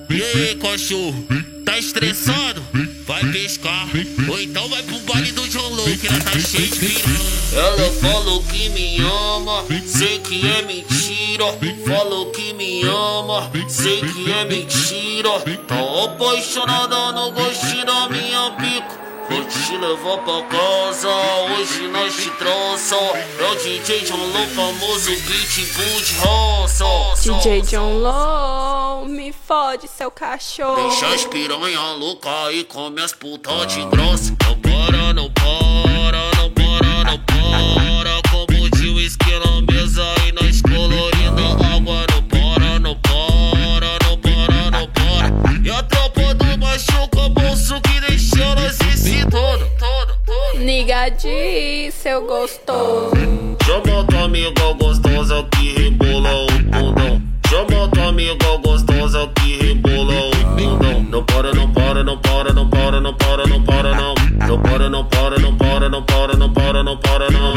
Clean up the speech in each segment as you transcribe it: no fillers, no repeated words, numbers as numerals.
E aí, cachorro, tá estressado? Vai pescar, ou então vai pro baile do John Low, que ela tá cheia de piranha. Ela falou que me ama, sei que é mentira. Falou que me ama, sei que é mentira. Tá apaixonada no gostinho da minha pica. Vou te levar pra casa, hoje nós te trança. É o DJ John Low, famoso pitbull de roça. DJ John Low, me fode seu cachorro. Deixa as piranha louca e come as putas de grossa. Não para, não para, não para, não para. Como de uísque na mesa e nós colorindo água. Não para, não para, não para, não para. E a tropa do machuca bolso que deixou nós todo. Nigadi, seu gostoso. Chama tua amiga gostosa que rebola o bundão. Chama tua amiga gostosa que rebola o bundão. Não para, não para, não para, não para, não para, não para, não. Não para, não para, não para, não para, não para, não para, não.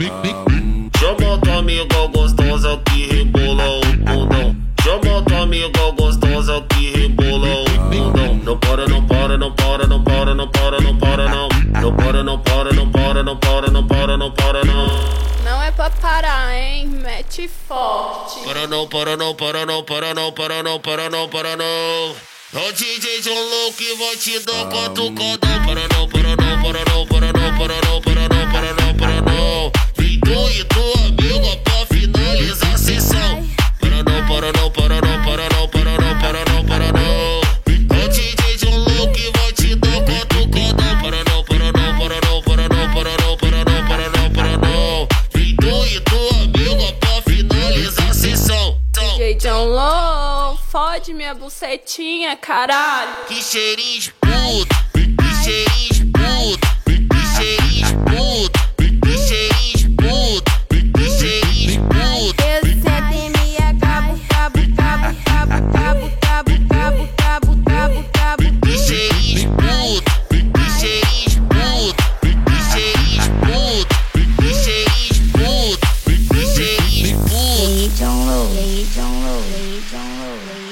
Chama tua amiga gostosa que rebola o bundão. Chama tua amiga gostosa que rebola o bundão. Não para, não para, não para, não para, não para, não para, não. Não para, não para, não para, não para, não para, não para, não. Não é pra parar, hein? Mete forte. Para não, para não, para não, para não, para não, para não, para não. É o DJ John Low que vai te dar catucadão. Para não, para não, para não, para não, para não, para não, para não, para não. Vem tu e tua amiga pra finalizar a sessão. Para não, para não, para não, para não, para não, para não, para não. É o DJ John Low que vai te dar catucadão. Para não, para não, para não, para não, para não, para não, para não, para não. Vem tu e tua amiga pra finalizar a sessão. DJ John Low, fode minha bucetinha, caralho. Que cheirinho de puto, que cheirinho de puto, que cheirinho de puto, que cheirinho de puto, que cheirinho de puto. Eu sento e me acabo, cabo, cabo, cabo, cabo, cabo, cabo, cabo, cabo, cabo. Que cheirinho de puto, que cheirinho de puto, que cheirinho de puto, que cheirinho de puto, que cheirinho de puto. Ei, John Low, ei, John Low, ei, John Low, ei.